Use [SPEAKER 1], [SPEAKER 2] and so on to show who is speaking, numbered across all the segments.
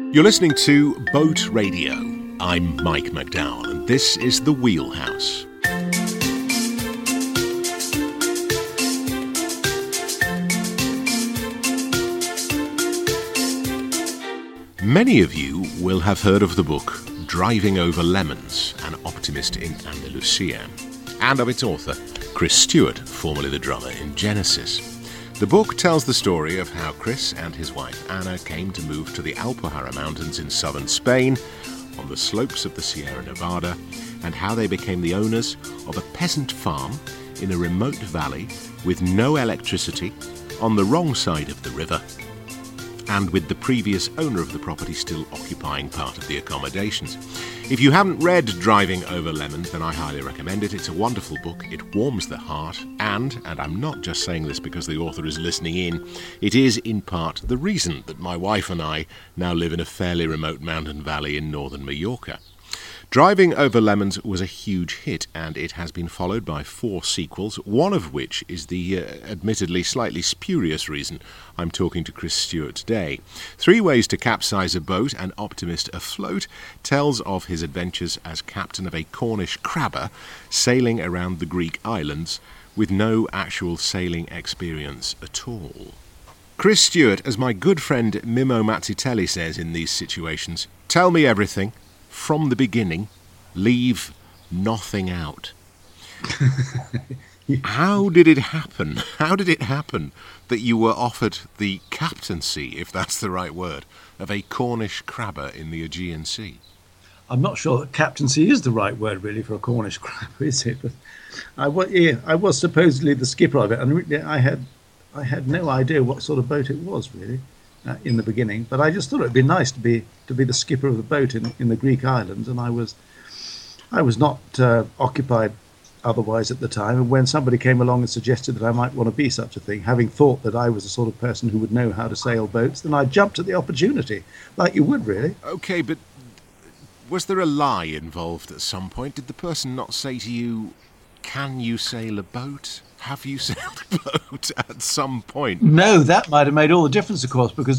[SPEAKER 1] You're listening to Boat Radio. I'm Mike McDowell, and this is The Wheelhouse. Many of you will have heard of the book Driving Over Lemons, An Optimist in Andalusia, and of its author, Chris Stewart, formerly the drummer in Genesis. The book tells the story of how Chris and his wife Anna came to move to the Alpujarra Mountains in southern Spain, on the slopes of the Sierra Nevada, and how they became the owners of a peasant farm in a remote valley with no electricity, on the wrong side of the river, and with the previous owner of the property still occupying part of the accommodations. If you haven't read Driving Over Lemons, then I highly recommend it. It's a wonderful book. It warms the heart, and I'm not just saying this because the author is listening in, it is in part the reason that my wife and I now live in a fairly remote mountain valley in northern Mallorca. Driving Over Lemons was a huge hit, and it has been followed by 4 sequels, one of which is the admittedly slightly spurious reason I'm talking to Chris Stewart today. 3 Ways to Capsize a Boat, An Optimist Afloat, tells of his adventures as captain of a Cornish crabber sailing around the Greek islands with no actual sailing experience at all. Chris Stewart, as my good friend Mimmo Mazzitelli says in these situations, tell me everything. From the beginning, leave nothing out. How did it happen? How did it happen that you were offered the captaincy, if that's the right word, of a Cornish crabber in the Aegean Sea?
[SPEAKER 2] I'm not sure that captaincy is the right word, really, for a Cornish crabber, is it? But I was supposedly the skipper of it, and I had no idea what sort of boat it was, really. In the beginning, but I just thought it'd be nice to be the skipper of the boat in the Greek islands, and I was not occupied otherwise at the time. And when somebody came along and suggested that I might want to be such a thing, having thought that I was the sort of person who would know how to sail boats, then I jumped at the opportunity, like you would, really.
[SPEAKER 1] Okay, but was there a lie involved at some point? Did the person not say to you, "Can you sail a boat? Have you sailed a boat?" at some point?
[SPEAKER 2] No, that might have made all the difference, of course, because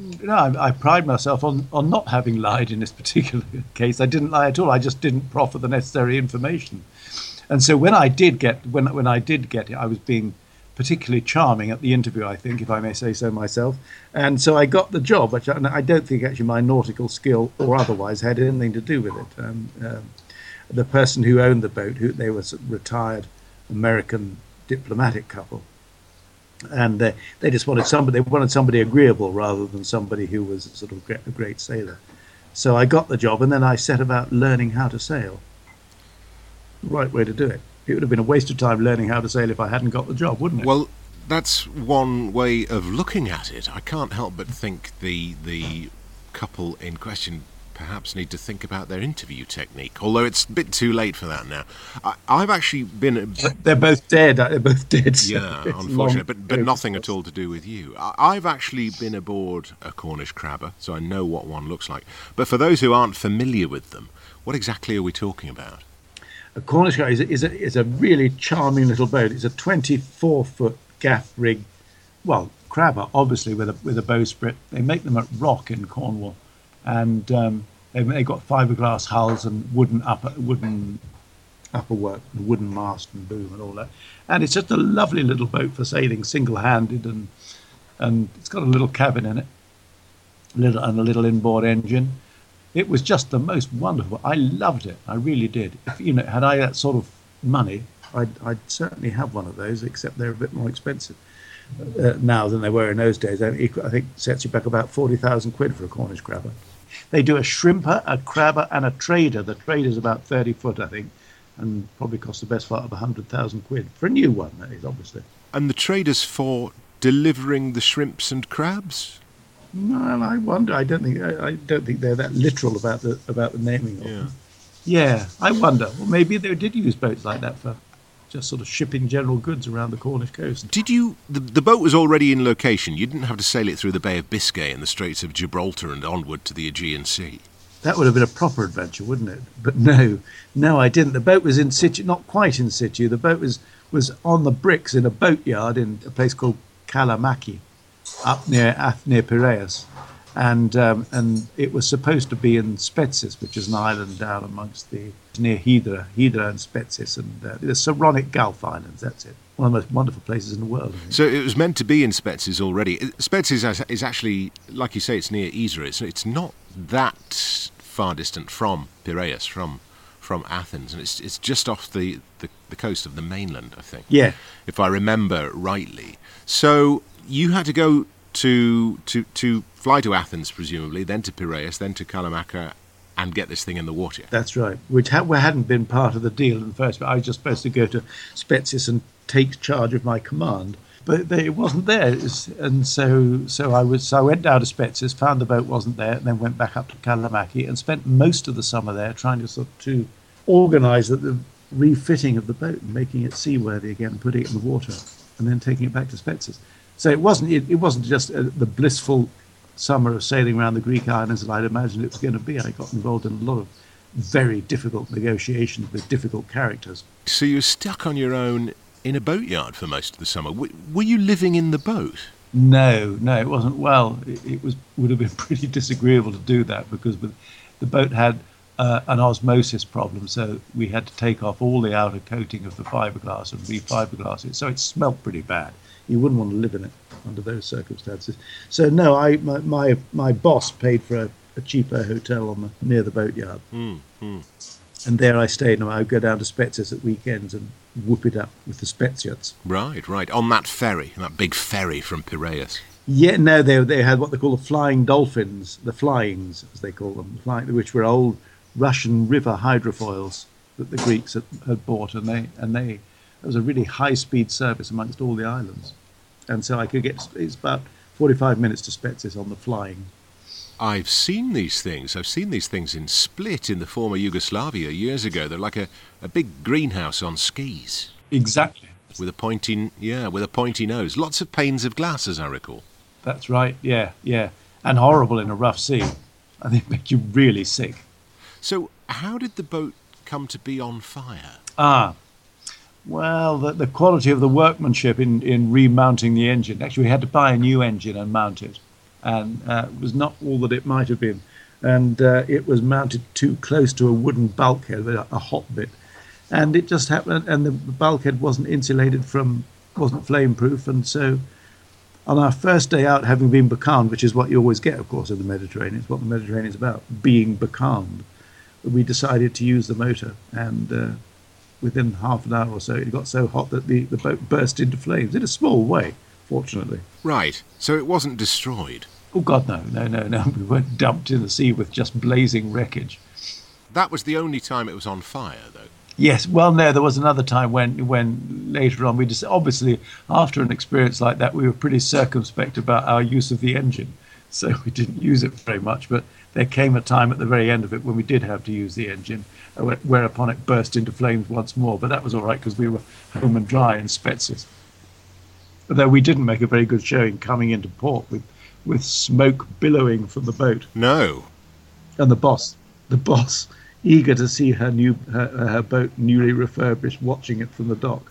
[SPEAKER 2] I pride myself on not having lied in this particular case. I didn't lie at all. I just didn't proffer the necessary information. And so when I did get it, I was being particularly charming at the interview, I think, if I may say so myself. And so I got the job, which I don't think actually my nautical skill or otherwise had anything to do with it. The person who owned the boat, they were a retired American diplomatic couple, and they just wanted somebody agreeable rather than somebody who was sort of a great sailor. So I got the job, and then I set about learning how to sail. Right way to do it. It would have been a waste of time learning how to sail if I hadn't got the job, wouldn't it?
[SPEAKER 1] Well, that's one way of looking at it. I can't help but think the couple in question perhaps need to think about their interview technique, although it's a bit too late for that now. I've actually been...
[SPEAKER 2] They're both dead. They're both dead. So
[SPEAKER 1] yeah, unfortunately, but nothing at all to do with you. I've actually been aboard a Cornish crabber, so I know what one looks like. But for those who aren't familiar with them, what exactly are we talking about?
[SPEAKER 2] A Cornish crabber is a really charming little boat. It's a 24-foot gaff rig, well, crabber, obviously, with a bowsprit. They make them at Rock in Cornwall. And they've got fiberglass hulls and wooden upperwork, and wooden mast and boom and all that. And it's just a lovely little boat for sailing single-handed, and it's got a little cabin in it, a little inboard engine. It was just the most wonderful. I loved it. I really did. If had I that sort of money, I'd certainly have one of those. Except they're a bit more expensive now than they were in those days. I think it sets you back about 40,000 quid for a Cornish crabber. They do a shrimper, a crabber, and a trader. The trader's about 30 foot, I think, and probably costs the best part of 100,000 quid for a new one. That is, obviously.
[SPEAKER 1] And the trader's for delivering the shrimps and crabs?
[SPEAKER 2] No, I wonder. I don't think they're that literal about the naming of them. Yeah, I wonder. Well, maybe they did use boats like that for just sort of shipping general goods around the Cornish coast.
[SPEAKER 1] Did you... The boat was already in location. You didn't have to sail it through the Bay of Biscay and the Straits of Gibraltar and onward to the Aegean Sea.
[SPEAKER 2] That would have been a proper adventure, wouldn't it? But no, I didn't. The boat was in situ, not quite in situ. The boat was on the bricks in a boatyard in a place called Kalamaki, up near Piraeus. and it was supposed to be in Spetses, which is an island down amongst near Hydra and Spetses, and the Saronic Gulf Islands. That's it. One of the most wonderful places in the world.
[SPEAKER 1] So it was meant to be in Spetses already. Spetses is actually, like you say, it's near Isra. It's not that far distant from Piraeus, from Athens, and it's just off the coast of the mainland, I think.
[SPEAKER 2] Yeah.
[SPEAKER 1] If I remember rightly. So you had to go to fly to Athens, presumably, then to Piraeus, then to Kalamaca, and get this thing in the water.
[SPEAKER 2] That's right, which hadn't been part of the deal in the first place. I was just supposed to go to Spetses and take charge of my command, but it wasn't there, and so I went down to Spetses, found the boat wasn't there, and then went back up to Kalamaki and spent most of the summer there trying to organise the refitting of the boat and making it seaworthy again, putting it in the water, and then taking it back to Spetses. So it wasn't just the blissful summer of sailing around the Greek islands that I'd imagined it was going to be. I got involved in a lot of very difficult negotiations with difficult characters.
[SPEAKER 1] So you were stuck on your own in a boatyard for most of the summer. Were you living in the boat?
[SPEAKER 2] No, it wasn't. Well, it would have been pretty disagreeable to do that because the boat had an osmosis problem, so we had to take off all the outer coating of the fiberglass and re-fiberglass it. So it smelt pretty bad. You wouldn't want to live in it under those circumstances. So no, my boss paid for a cheaper hotel near the boatyard, and there I stayed. And I would go down to Spetses at weekends and whoop it up with the Spetsiots.
[SPEAKER 1] Right. On that ferry, that big ferry from Piraeus.
[SPEAKER 2] Yeah, no, they had what they call the flying dolphins, the flyings as they call them, which were old Russian river hydrofoils that the Greeks had bought, and they. It was a really high-speed service amongst all the islands. And so it's about 45 minutes to Spetses on the flying.
[SPEAKER 1] I've seen these things. I've seen these things in Split in the former Yugoslavia years ago. They're like a big greenhouse on skis.
[SPEAKER 2] Exactly.
[SPEAKER 1] With a pointy nose. Lots of panes of glass, as I recall.
[SPEAKER 2] That's right, yeah. And horrible in a rough sea. I think make you really sick.
[SPEAKER 1] So how did the boat come to be on fire?
[SPEAKER 2] Well, the quality of the workmanship in remounting the engine. Actually, we had to buy a new engine and mount it. And it was not all that it might have been. And it was mounted too close to a wooden bulkhead, a hot bit. And it just happened, and the bulkhead wasn't wasn't flame-proof. And so on our first day out, having been becalmed, which is what you always get, of course, in the Mediterranean, it's what the Mediterranean is about, being becalmed, we decided to use the motor. And within half an hour or so, it got so hot that the boat burst into flames in a small way, fortunately.
[SPEAKER 1] Right. So it wasn't destroyed?
[SPEAKER 2] Oh, God, no. We weren't dumped in the sea with just blazing wreckage.
[SPEAKER 1] That was the only time it was on fire, though?
[SPEAKER 2] Yes. Well, no, there was another time when later on, obviously, after an experience like that, we were pretty circumspect about our use of the engine. So we didn't use it very much, but there came a time at the very end of it when we did have to use the engine, whereupon it burst into flames once more. But that was all right because we were home and dry in Spetses. Although we didn't make a very good showing coming into port with smoke billowing from the boat.
[SPEAKER 1] No.
[SPEAKER 2] And the boss, eager to see her boat newly refurbished, watching it from the dock.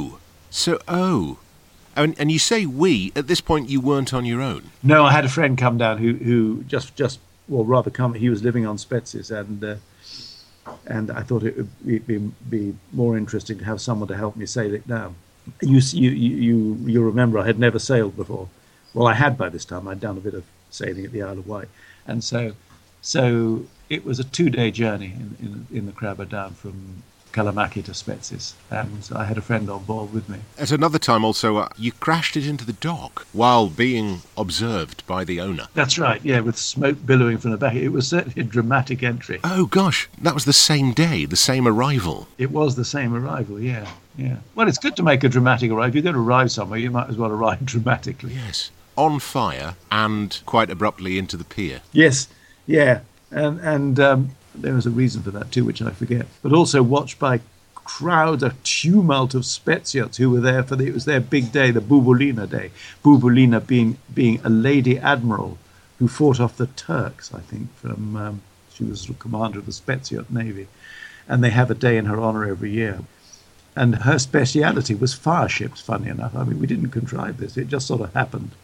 [SPEAKER 1] And you say we, at this point you weren't on your own?
[SPEAKER 2] No, I had a friend come down who he was living on Spetses, and I thought it would be more interesting to have someone to help me sail it down. You remember I had never sailed before. Well, I had by this time. I'd done a bit of sailing at the Isle of Wight, and so it was a 2-day journey in the crabber down from Kalamaki to Spetses, and I had a friend on board with me.
[SPEAKER 1] At another time also, you crashed it into the dock while being observed by the owner.
[SPEAKER 2] That's right, yeah, with smoke billowing from the back. It was certainly a dramatic entry.
[SPEAKER 1] Oh, gosh, that was the same day, the same arrival.
[SPEAKER 2] It was the same arrival, yeah. Well, it's good to make a dramatic arrival. If you're going to arrive somewhere, you might as well arrive dramatically.
[SPEAKER 1] Yes, on fire and quite abruptly into the pier.
[SPEAKER 2] Yes, yeah, and there was a reason for that too, which I forget. But also watched by crowds, a tumult of Spetsiots who were there it was their big day, the Bouboulina Day. Bouboulina being a lady admiral who fought off the Turks, I think, she was the commander of the Spetsiot Navy. And they have a day in her honor every year. And her speciality was fire ships, funny enough. I mean, we didn't contrive this. It just sort of happened.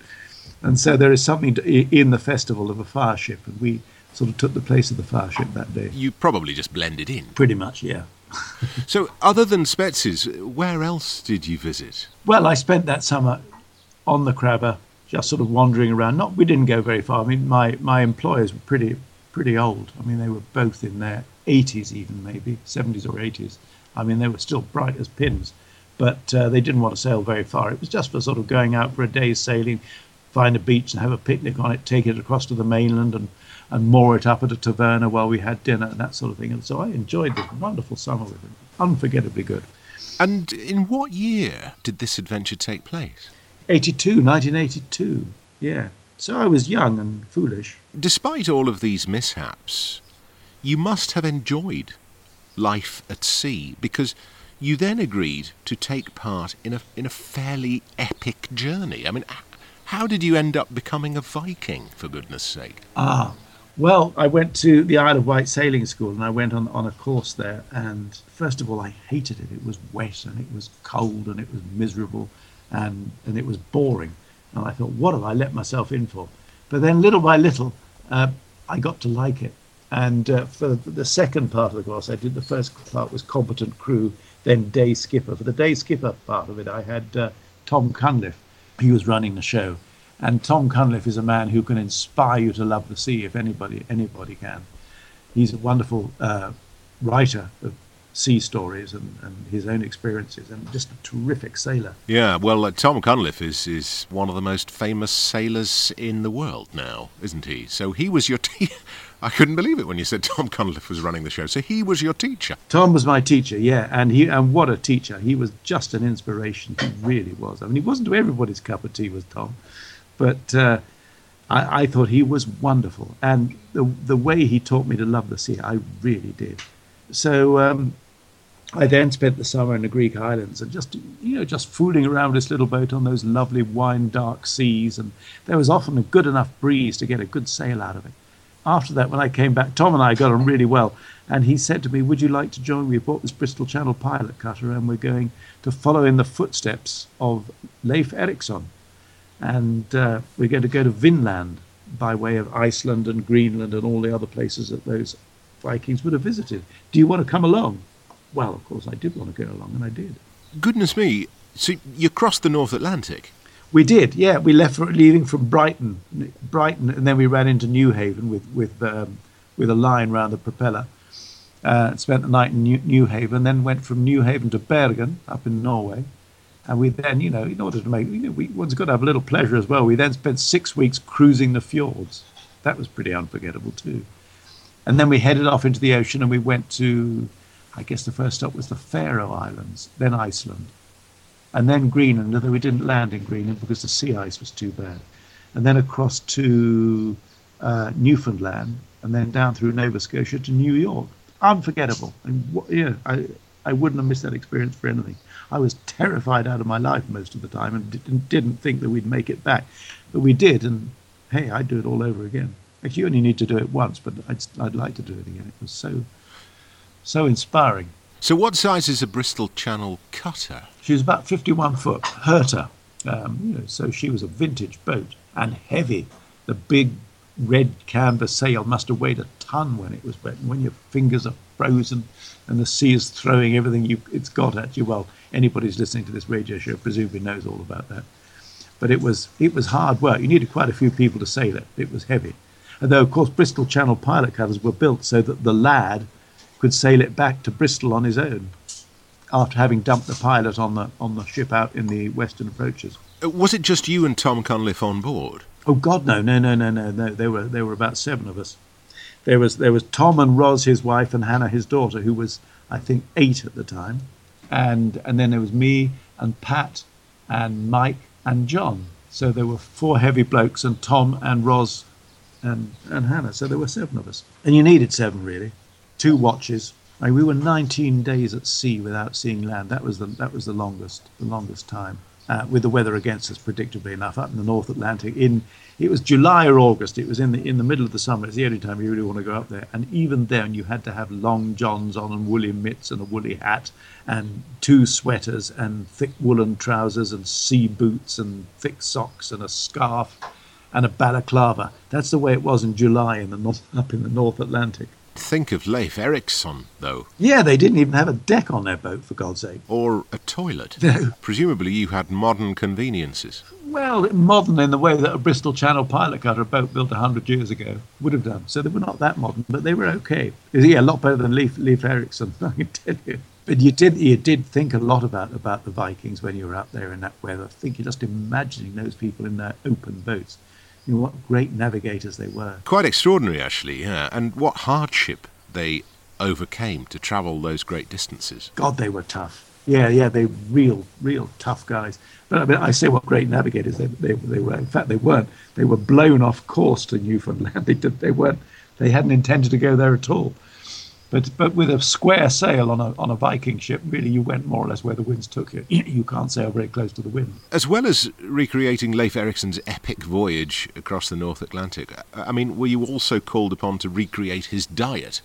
[SPEAKER 2] And so there is something in the festival of a fire ship, and we sort of took the place of the fire ship that day.
[SPEAKER 1] You probably just blended in.
[SPEAKER 2] Pretty much, yeah.
[SPEAKER 1] So other than Spetses, where else did you visit?
[SPEAKER 2] Well, I spent that summer on the Crabber, just sort of wandering around. We didn't go very far. I mean, my employers were pretty old. I mean, they were both in their 80s even, maybe 70s or 80s. I mean, they were still bright as pins, but they didn't want to sail very far. It was just for sort of going out for a day's sailing, find a beach and have a picnic on it, take it across to the mainland and moor it up at a taverna while we had dinner and that sort of thing. And so I enjoyed this wonderful summer with them. Unforgettably good.
[SPEAKER 1] And in what year did this adventure take place?
[SPEAKER 2] 1982, yeah. So I was young and foolish.
[SPEAKER 1] Despite all of these mishaps, you must have enjoyed life at sea, because you then agreed to take part in a fairly epic journey. I mean, how did you end up becoming a Viking, for goodness sake?
[SPEAKER 2] Well, I went to the Isle of Wight Sailing School and I went on a course there. And first of all, I hated it. It was wet and it was cold and it was miserable and it was boring. And I thought, what have I let myself in for? But then little by little, I got to like it. And for the second part of the course, I did the first part was competent crew, then day skipper. For the day skipper part of it, I had Tom Cunliffe. He was running the show. And Tom Cunliffe is a man who can inspire you to love the sea, if anybody can. He's a wonderful writer of sea stories and his own experiences, and just a terrific sailor.
[SPEAKER 1] Yeah, well, Tom Cunliffe is one of the most famous sailors in the world now, isn't he? So he was your I couldn't believe it when you said Tom Cunliffe was running the show. So he was your teacher. Tom
[SPEAKER 2] was my teacher, yeah, and what a teacher. He was just an inspiration. He really was. I mean, he wasn't to everybody's cup of tea, was Tom. But I thought he was wonderful. And the way he taught me to love the sea, I really did. So I then spent the summer in the Greek islands and just fooling around this little boat on those lovely wine-dark seas. And there was often a good enough breeze to get a good sail out of it. After that, when I came back, Tom and I got on really well. And he said to me, would you like to join? We bought this Bristol Channel pilot cutter and we're going to follow in the footsteps of Leif Erikson. And we're going to go to Vinland by way of Iceland and Greenland and all the other places that those Vikings would have visited. Do you want to come along? Well, of course, I did want to go along, and I did.
[SPEAKER 1] Goodness me. So you crossed the North Atlantic?
[SPEAKER 2] We did, yeah. We leaving from Brighton, and then we ran into Newhaven with a line round the propeller. Spent the night in Newhaven, then went from Newhaven to Bergen, up in Norway. And we then, in order to make, one's got to have a little pleasure as well. We then spent 6 weeks cruising the fjords. That was pretty unforgettable too. And then we headed off into the ocean and we went to, I guess the first stop was the Faroe Islands, then Iceland, and then Greenland, although we didn't land in Greenland because the sea ice was too bad. And then across to Newfoundland, and then down through Nova Scotia to New York. Unforgettable. And I wouldn't have missed that experience for anything. I was terrified out of my life most of the time and didn't think that we'd make it back. But we did, and hey, I'd do it all over again. Actually, you only need to do it once, but I'd like to do it again. It was so inspiring.
[SPEAKER 1] So what size is a Bristol Channel cutter?
[SPEAKER 2] She was about 51 foot, Herta. So she was a vintage boat and heavy. The big red canvas sail must have weighed a ton when it was wet. And when your fingers are frozen and the sea is throwing everything it's got at you, well, anybody who's listening to this radio show presumably knows all about that. But it was hard work. You needed quite a few people to sail it. It was heavy. Although, of course, Bristol Channel pilot cutters were built so that the lad could sail it back to Bristol on his own after having dumped the pilot on the ship out in the western approaches.
[SPEAKER 1] Was it just you and Tom Cunliffe on board?
[SPEAKER 2] Oh God, no. There were about 7 of us. There was Tom and Ros, his wife, and Hannah, his daughter, who was, I think, 8 at the time, and then there was me and Pat and Mike and John. So there were 4 heavy blokes, and Tom and Ros and Hannah. So there were 7 of us, and you needed 7 really. 2 watches. I mean, we were 19 days at sea without seeing land. That was the longest time. With the weather against us, predictably enough, up in the North Atlantic. It was July or August. It was in the middle of the summer. It's the only time you really want to go up there. And even then, you had to have long johns on and woolly mitts and a woolly hat and 2 sweaters and thick woolen trousers and sea boots and thick socks and a scarf. and a balaclava. That's the way it was in July up in the North Atlantic.
[SPEAKER 1] Think of Leif Erikson, though.
[SPEAKER 2] Yeah, they didn't even have a deck on their boat, for God's sake.
[SPEAKER 1] Or a toilet.
[SPEAKER 2] No.
[SPEAKER 1] Presumably you had modern conveniences.
[SPEAKER 2] Well, modern in the way that a Bristol Channel pilot cutter, a boat built 100 years ago, would have done. So they were not that modern, but they were okay. Yeah, a lot better than Leif Erikson, I can tell you. But you did think a lot about the Vikings when you were out there in that weather. I think you're just imagining those people in their open boats. You know, what great navigators they were.
[SPEAKER 1] Quite extraordinary, actually, yeah. And what hardship they overcame to travel those great distances.
[SPEAKER 2] God, they were tough. Yeah, they were real tough guys. But I mean, I say what great navigators they were. In fact, they weren't. They were blown off course to Newfoundland. They hadn't intended to go there at all. But with a square sail on a Viking ship, really, you went more or less where the winds took you. You can't sail very close to the wind.
[SPEAKER 1] As well as recreating Leif Erikson's epic voyage across the North Atlantic, I mean, were you also called upon to recreate his diet?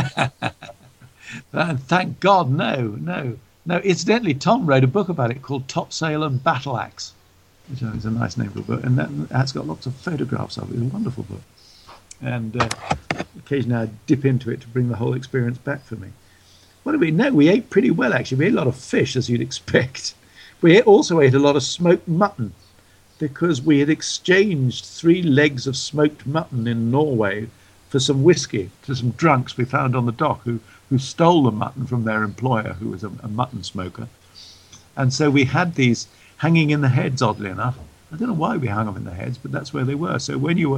[SPEAKER 2] Thank God, no. Incidentally, Tom wrote a book about it called Topsail and Battle Axe, which is a nice name for a book, and that's got lots of photographs of it. It's a wonderful book. And occasionally I dip into it to bring the whole experience back for me. What did we know? We ate pretty well, actually. We ate a lot of fish, as you'd expect. We also ate a lot of smoked mutton, because we had exchanged 3 legs of smoked mutton in Norway for some whiskey to some drunks we found on the dock who stole the mutton from their employer, who was a mutton smoker. And so we had these hanging in the heads, oddly enough. I don't know why we hung them in the heads, but that's where they were. So when you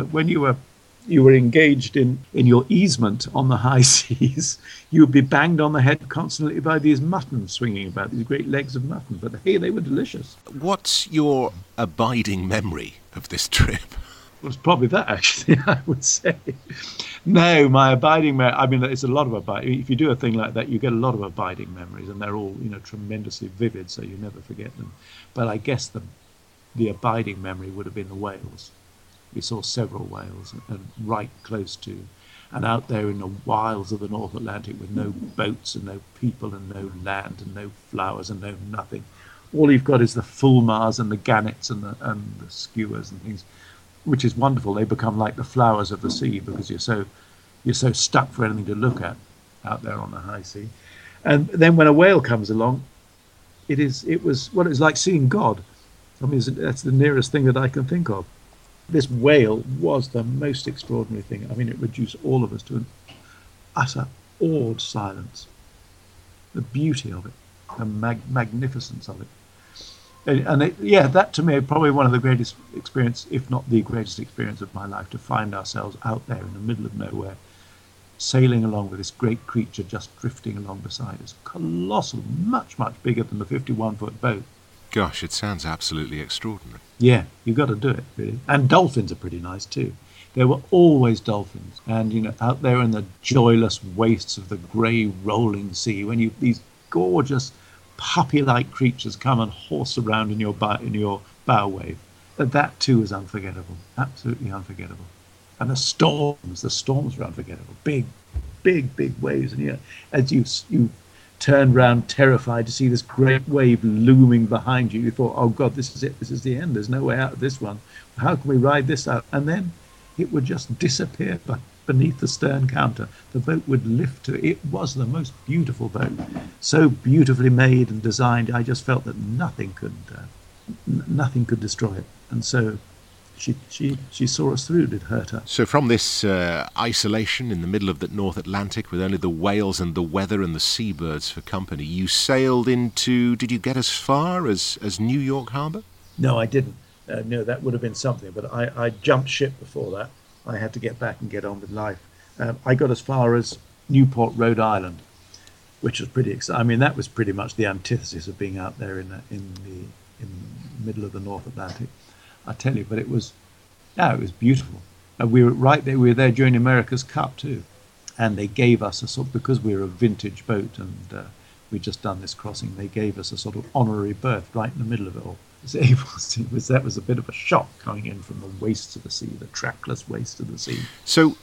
[SPEAKER 2] were engaged in your easement on the high seas, you would be banged on the head constantly by these mutton swinging about, these great legs of mutton. But hey, they were delicious.
[SPEAKER 1] What's your abiding memory of this trip?
[SPEAKER 2] Well, it's probably that, actually, I would say. No, my abiding memory, I mean, it's a lot of abiding. If you do a thing like that, you get a lot of abiding memories, and they're all, tremendously vivid, so you never forget them. But I guess the abiding memory would have been the whales. We saw several whales, and right close to, and out there in the wilds of the North Atlantic with no boats and no people and no land and no flowers and no nothing. All you've got is the fulmars and the gannets and the skewers and things, which is wonderful. They become like the flowers of the sea because you're so stuck for anything to look at out there on the high sea. And then when a whale comes along, it's like seeing God. I mean, that's the nearest thing that I can think of. This whale was the most extraordinary thing. I mean, it reduced all of us to an utter awed silence. The beauty of it, the magnificence of it. And that to me, probably one of the greatest experience, if not the greatest experience of my life, to find ourselves out there in the middle of nowhere, sailing along with this great creature just drifting along beside us. Colossal, much, much bigger than the 51-foot boat.
[SPEAKER 1] Gosh, it sounds absolutely extraordinary.
[SPEAKER 2] Yeah, you've got to do it, really. And dolphins are pretty nice, too. There were always dolphins. And, out there in the joyless wastes of the grey rolling sea, when these gorgeous puppy-like creatures come and horse around in your bow wave, that, too, is unforgettable. Absolutely unforgettable. And the storms were unforgettable. Big, big, big waves. And, as you turned round terrified to see this great wave looming behind you. You thought, oh God, this is it. This is the end. There's no way out of this one. How can we ride this out? And then it would just disappear beneath the stern counter. The boat would lift to it. It was the most beautiful boat. So beautifully made and designed. I just felt that nothing could destroy it. And so she saw us through, did Herta.
[SPEAKER 1] So from this isolation in the middle of the North Atlantic with only the whales and the weather and the seabirds for company, you sailed into, did you get as far as New York Harbour?
[SPEAKER 2] No, I didn't. No, that would have been something, but I jumped ship before that. I had to get back and get on with life. I got as far as Newport, Rhode Island, which was pretty exciting. I mean, that was pretty much the antithesis of being out there in the middle of the North Atlantic. I tell you, but it was beautiful. And we were right there. We were there during America's Cup too, and they gave us a sort, because we were a vintage boat and we'd just done this crossing. They gave us a sort of honorary berth right in the middle of it all. That was a bit of a shock coming in from the wastes of the sea, the trackless waste of the sea.
[SPEAKER 1] So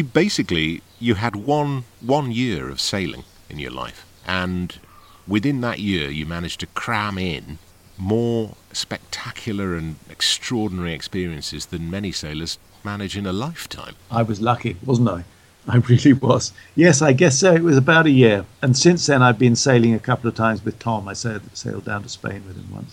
[SPEAKER 1] you had one year of sailing in your life, and within that year you managed to cram in more spectacular and extraordinary experiences than many sailors manage in a lifetime.
[SPEAKER 2] I was lucky, wasn't I? I really was. Yes, I guess so. It was about a year. And since then, I've been sailing a couple of times with Tom. I sailed down to Spain with him once.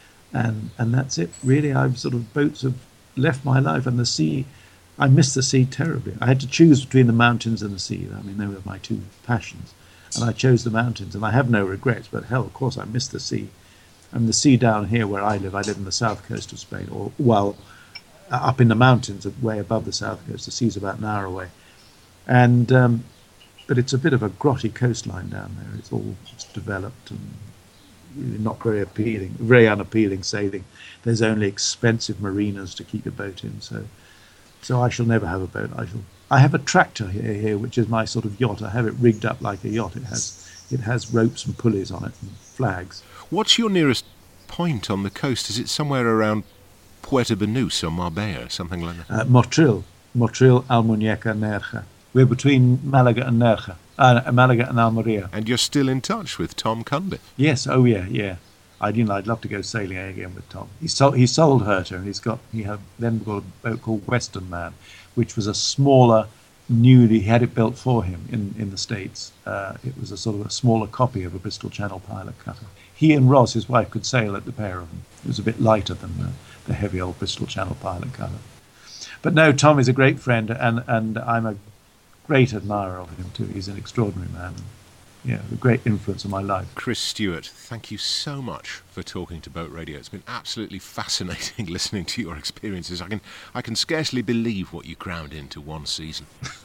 [SPEAKER 2] And that's it, really. Boats have left my life, and the sea, I miss the sea terribly. I had to choose between the mountains and the sea. I mean, they were my two passions. And I chose the mountains, and I have no regrets. But hell, of course, I miss the sea. And the sea down here where I live in the south coast of Spain, up in the mountains, way above the south coast. The sea's about an hour away. And but it's a bit of a grotty coastline down there. It's all just developed and really not very appealing, very unappealing sailing. There's only expensive marinas to keep a boat in. So I shall never have a boat. I have a tractor here, which is my sort of yacht. I have it rigged up like a yacht. It has ropes and pulleys on it and flags.
[SPEAKER 1] What's your nearest point on the coast? Is it somewhere around Puerto Banús or Marbella, something like that?
[SPEAKER 2] Motril, Almuñeca, Nerja. We're between Malaga and Nerja, Malaga and Almeria.
[SPEAKER 1] And you're still in touch with Tom Cunliffe?
[SPEAKER 2] Yes, oh yeah. I'd love to go sailing again with Tom. He sold Herta, and he had then got a boat called Western Man, which was a smaller, he had it built for him in the States. It was a sort of a smaller copy of a Bristol Channel pilot cutter. He and Ros, his wife, could sail at the pair of them. It was a bit lighter than the heavy old Bristol Channel pilot cutter. But no, Tom is a great friend, and I'm a great admirer of him too. He's an extraordinary man. Yeah, a great influence on my life.
[SPEAKER 1] Chris Stewart, thank you so much for talking to Boat Radio. It's been absolutely fascinating listening to your experiences. I can scarcely believe what you crammed into one season.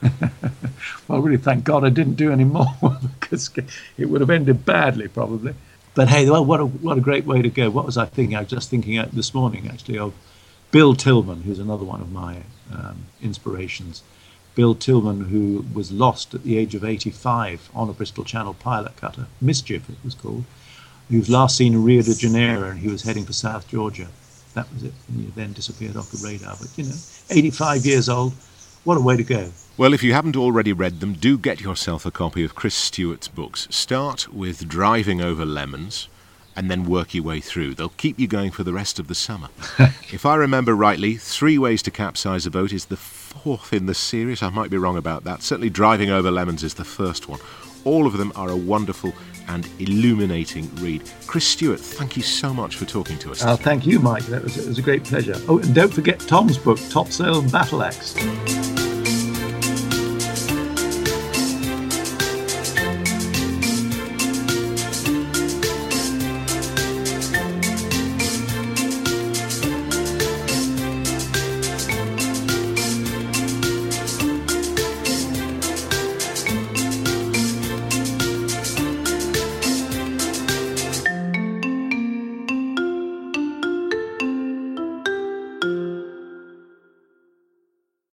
[SPEAKER 2] Well, really, thank God I didn't do any more, because it would have ended badly, probably. But hey, well, what a great way to go. What was I thinking? I was just thinking this morning, actually, of Bill Tillman, who's another one of my inspirations. Bill Tillman, who was lost at the age of 85 on a Bristol Channel pilot cutter, Mischief it was called. He was last seen in Rio de Janeiro, and he was heading for South Georgia. That was it. And he then disappeared off the radar. But, 85 years old, what a way to go.
[SPEAKER 1] Well, if you haven't already read them, do get yourself a copy of Chris Stewart's books. Start with Driving Over Lemons, and then work your way through. They'll keep you going for the rest of the summer. If I remember rightly, 3 Ways to Capsize a Boat is the 4th in the series. I might be wrong about that. Certainly Driving Over Lemons is the first one. All of them are a wonderful and illuminating read. Chris Stewart, thank you so much for talking to us.
[SPEAKER 2] Thank you, Mike. It was a great pleasure. Oh, and don't forget Tom's book, Topsail and Battle Axe.